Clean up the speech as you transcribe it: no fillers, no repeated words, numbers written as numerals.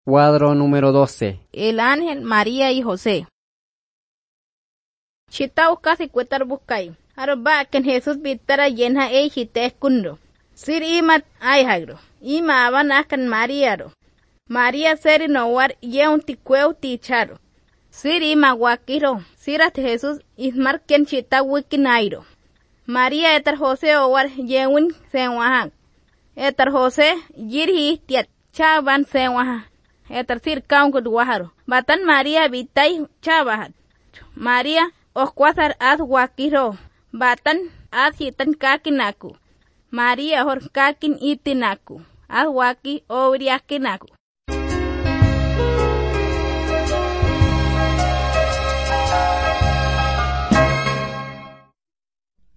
Cuadro número 12. El ángel, María y José. Chitao casi cuetar buscay. Arba que Jesús vitara yenha e chite kundo. Sir imat ay hagro. Ima aban akan María ro. María seri no war yeun ti cueu ti charo. Sir ima wakiro. Sirat Jesús ismar ken chita wikinairo. María etar José o war yeun senwahan. Etar José yirhi tiat chaban senwahan. Etar sir kaun kudwaharo. Batan María bitay chabahat. María oskwasar ad wakiro. Batan ad hitan kakinaku. María hor kakin itinaku. Ad waki obriakinaku.